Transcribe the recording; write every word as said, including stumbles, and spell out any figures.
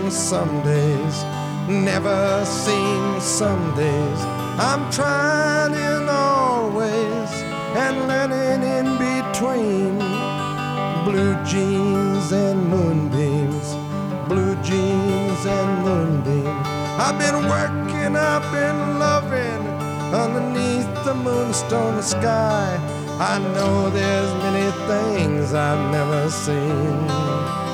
seen some days, never seen some days. I'm trying in all ways and learning in between. Blue jeans and moonbeams, blue jeans and moonbeams. I've been working, I've been loving underneath the moonstone sky. I know there's many things I've never seen.